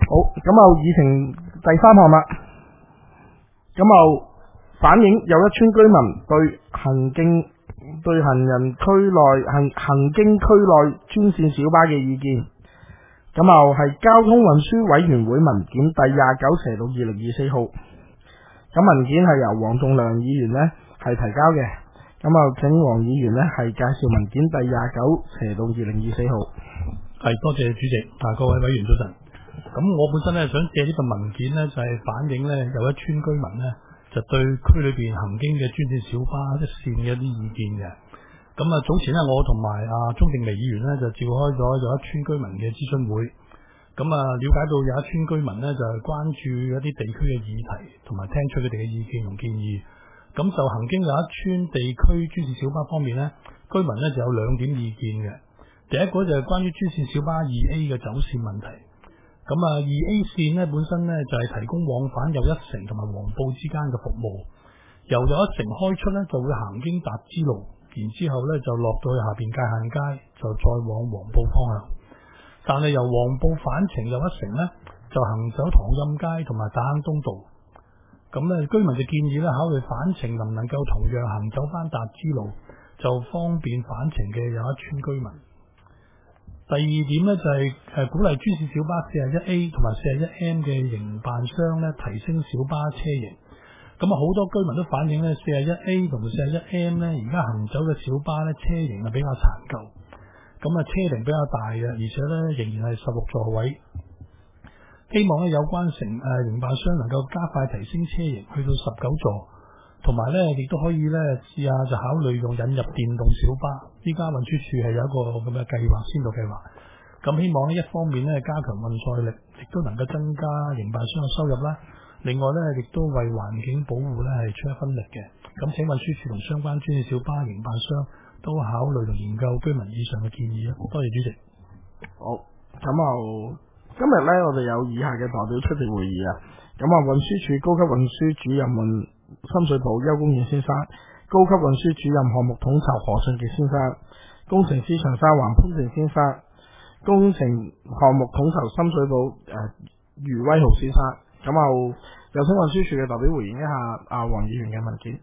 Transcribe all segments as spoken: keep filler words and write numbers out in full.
好，咁啊，議程第三項啦。咁啊，反映有一村居民對行經對行人區內行行經區內專線小巴嘅意見。咁啊，係交通運輸委員會文件第廿九斜到二零二四號。咁文件係由黃仲良議員呢係提交嘅。咁啊，請黃議員呢係介紹文件第廿九斜到二零二四號。 係，多謝主席，啊各位委員早晨。咁我本身咧想借呢份文件咧，就係、是、反映咧有一村居民咧就對區裏邊行經嘅專線小巴一線嘅一啲意見嘅。咁啊早前咧我同埋啊鍾定微議員咧就召開咗有一村居民嘅諮詢會。咁啊了解到有一村居民咧就係、是、關注一啲地區嘅議題，同埋聽取佢哋嘅意見同建議。咁就行經有一村地區專線小巴方面咧，居民咧就有兩點意見嘅。第一個就係關於專線小巴二 A 嘅走線問題。咁啊，二 A 線咧本身咧就係、是、提供往返又一城同埋黃埔之間嘅服務。由又一城開出咧就會行經達之路，然之後咧就落到去下邊界限街，就再往黃埔方向。但係由黃埔返程又一城咧就行走塘蔭街同埋大坑東道。咁咧居民就建議咧考慮返程能唔能夠同樣行走翻達之路，就方便返程嘅又一村居民。第二點咧就係、是、誒鼓勵專線小巴四十一 A 同埋四十一 M 嘅營辦商咧提升小巴車型。咁啊好多居民都反映咧四十一 A 同埋四十一 M 咧而家行走嘅小巴咧車型係比較殘舊，咁啊車齡比較大嘅，而且咧仍然係十六座位。希望咧有關承誒營辦商能夠加快提升車型去到十九座。同埋咧，亦都可以咧試下就考慮用引入電動小巴。依家運輸署係有一個咁嘅計劃，先導計劃。咁希望呢一方面咧加強運載力，亦都能夠增加營辦商嘅收入啦。另外咧，亦都為環境保護咧係出一分力嘅。咁請運輸署同相關專線小巴營辦商都考慮同研究居民以上嘅建議啊！多謝主席。 好，咁啊，今日咧我哋有以下嘅代表出席會議啊。咁啊，運輸署高級運輸主任問。深水埗邱公遠先生，高級運輸主任項目統籌何信傑先生，工程師長沙環潘成先生，工程項目統籌深水埗誒、呃、余威豪先生。咁啊，有請運輸署嘅代表回應一下阿黃議員嘅文件。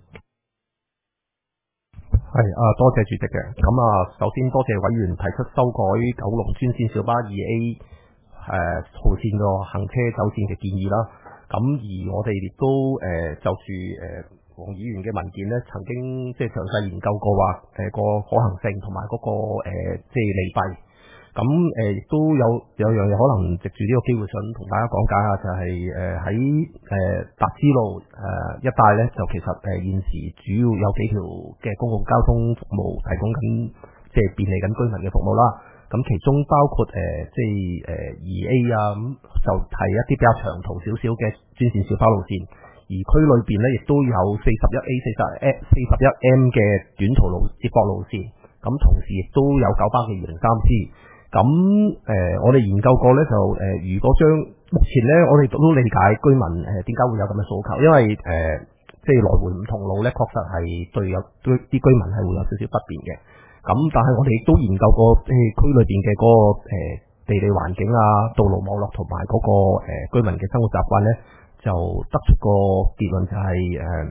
係啊，多謝主席嘅。咁啊，首先多謝委員提出修改九龍專線小巴二 A 誒、呃、號線個行車走線嘅建議啦。咁而我哋亦都誒、呃、就住誒黃議員嘅文件咧，曾經即係詳細研究過話誒個可行性同埋嗰個誒、呃、即係利弊。咁誒亦都有有樣嘢可能藉住呢個機會想同大家講解下，就係誒喺誒達之路誒一帶咧，就其實誒現時主要有幾條嘅公共交通服務提供緊，即係便利緊居民嘅服務啦。咁其中包括誒、呃、即係誒二 A 啊，咁就係一啲比較長途少少嘅專線小巴路線，而區裏邊咧亦都有四十一 A、四十一 四十一 M 嘅短途路接駁路線，咁同時亦都有九巴嘅二零三 C。咁誒、呃、我哋研究過咧，就誒、呃、如果將目前咧，我哋都理解居民誒點解會有咁嘅訴求，因為誒、呃、即係來回唔同路咧，確實係對有對啲居民係會有少少不便嘅。咁但係我哋亦都研究過誒區裏邊嘅嗰個誒地理環境啊、道路網絡同埋嗰個誒居民嘅生活習慣咧，就得出個結論就係誒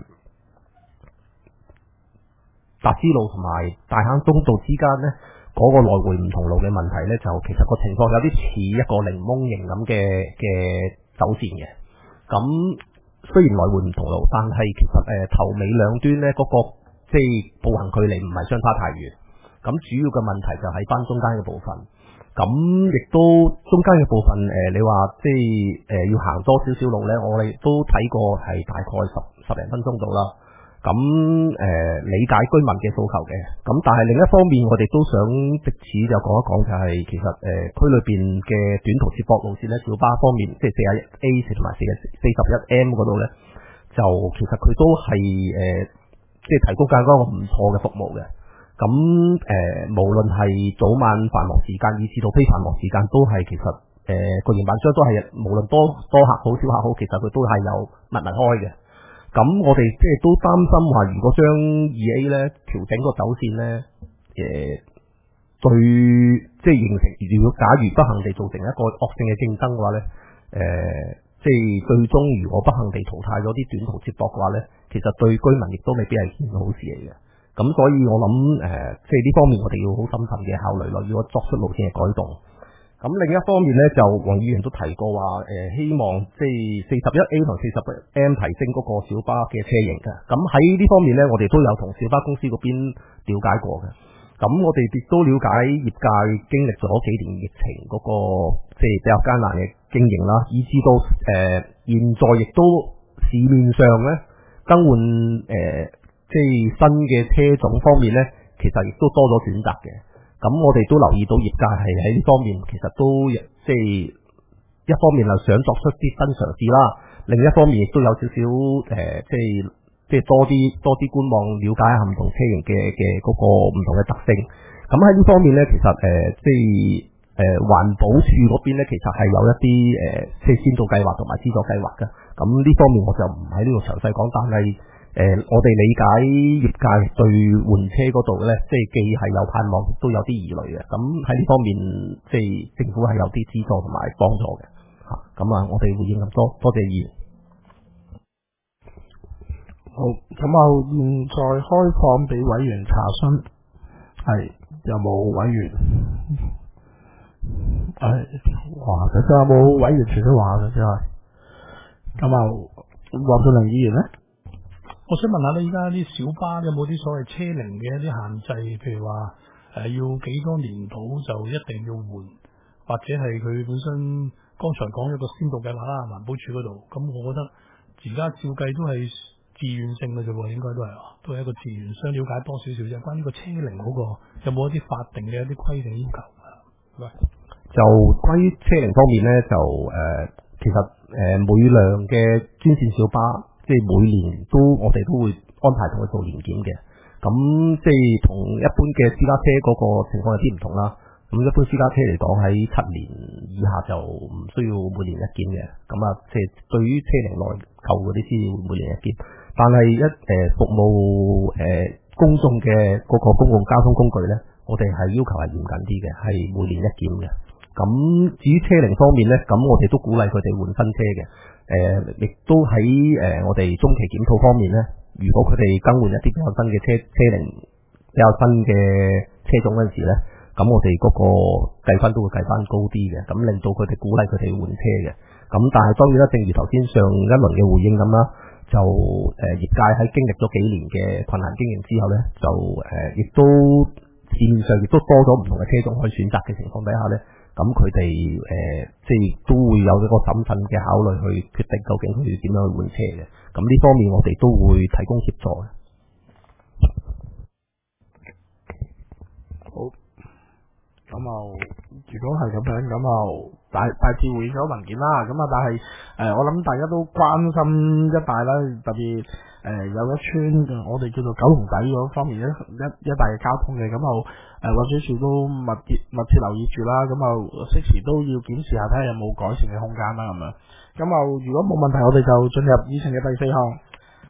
達之路同埋大坑東道之間咧嗰個來回唔同路嘅問題咧，就其實個情況有啲似一個檸檬型咁嘅嘅走線嘅。咁雖然來回唔同路，但係其實誒頭尾兩端咧嗰個即係步行距離唔係相差太遠。咁主要嘅問題就喺翻中間嘅部分，咁亦都中間嘅部分誒、呃，你話即係誒、呃、要行多少少路咧，我哋都睇過係大概十十零分鐘到啦。咁誒、呃、理解居民嘅訴求嘅，咁但係另一方面，我哋都想藉此就講一講、就是，就係其實誒、呃、區裏邊嘅短途接駁路線咧，小巴方面即係四十一 A 同埋四四十一 M 嗰度咧，就其實佢都係誒、呃、即係提供緊一個唔錯嘅服務嘅。咁誒、呃，無論係早晚繁忙時間，以至到非繁忙時間，都係其實誒個營辦商都係無論多多客好少客好，其實佢都係有密密開嘅。咁我哋即係都擔心話，如果將二 A 咧調整個走線咧，誒、呃、對即係形成，如果假如不幸地造成一個惡性嘅競爭嘅話咧，誒、 誒、呃，即係最終如果不幸地淘汰咗啲短途接駁嘅話咧，其實對居民亦都未必係件好事嚟嘅。咁所以我諗誒、呃，即係呢方面我哋要好審慎嘅考慮咯，如果作出路線嘅改動。咁另一方面咧，就黃議員都提過話，誒、呃、希望即係四十一 A 同四十 M 提升嗰個小巴嘅車型嘅。咁喺呢方面咧，我哋都有同小巴公司嗰邊了解過嘅。咁我哋亦都了解業界經歷咗幾年疫情嗰、那個即係比較艱難嘅經營啦，以至到誒、呃、現在亦都市面上咧更換誒、呃、即係新嘅車種方面咧，其實亦都多咗選擇嘅。咁我哋都留意到業界係喺呢方面其實都即係一方面係想作出啲新嘗試啦，另一方面亦都有少少誒、呃、即係即係多啲多啲觀望，了解下唔同車型嘅嘅嗰個唔同嘅特性。咁喺呢方面咧，其實誒、呃、即係誒環保署嗰邊咧，其實係有一啲誒、呃、即係先導計劃同埋資助計劃嘅。咁呢方面我就唔喺呢度詳細講，但係誒、呃、我哋理解業界對換車嗰度咧，即係既係有盼望，都有啲疑慮嘅。咁喺呢方面，即係政府係有啲資助同埋幫助嘅。嚇，咁啊，我哋回應咁多，多謝議員。 好，咁啊，現在開放俾委員查詢，係有冇委員？係，哇！其實有冇委員除咗話嘅之外，咁啊，黃俊麟議員咧？ 我想問下你，依家啲小巴有冇啲所謂車齡嘅一啲限制？譬如話誒、呃、要幾多年到就一定要換，或者係佢本身剛才講咗個先導計劃啦，環保署嗰度。咁我覺得而家照計都係自願性嘅啫喎，應該都係，都係一個自願。想了解多少少啫，關於個車齡嗰、那個有冇一啲法定嘅一啲規定要求啊？喂， 就關於車齡方面咧，就誒、呃、其實誒、呃、每輛嘅專線小巴，即係每年都我哋都會安排同佢做年檢嘅。咁即係同一般嘅私家車嗰個情況有啲唔同啦。咁一般私家車嚟講，喺七年以下就唔需要每年一檢嘅。咁啊，即係對於車齡內購嗰啲先會每年一檢。但係一誒、呃、服務誒、呃、公眾嘅嗰個公共交通工具咧，我哋係要求係嚴謹啲嘅，係每年一檢嘅。咁至於車齡方面咧，咁我哋都鼓勵佢哋換新車嘅。誒、呃，亦都喺誒、呃、我哋中期檢討方面咧，如果佢哋更換一啲比較新嘅車車齡比較新嘅車種嗰陣時咧，咁我哋嗰個計分都會計翻高啲嘅，咁令到佢哋鼓勵佢哋換車嘅。咁但係當然啦，正如頭先上一輪嘅回應咁啦，就誒、呃、業界喺經歷咗幾年嘅困難經營之後咧，就誒亦、呃、都市面上亦都多咗唔同嘅車種可以選擇嘅情況底下咧。咁佢哋誒，即係都會有一個審慎嘅考慮去決定究竟佢要點樣去換車嘅。咁呢方面我哋都會提供協助嘅。 好，咁啊，如果係咁樣，咁啊大大致會咗文件啦。咁啊，但係誒、呃，我諗大家都關心一帶啦，特別誒、呃、有一村我哋叫做九龍仔嗰方面一一一帶嘅交通嘅，咁啊。誒，運輸署都密切密切留意住啦，咁啊，適時都要檢視下睇下有冇改善嘅空間啦，咁樣。咁啊，如果冇問題，我哋就進入議程嘅第四項。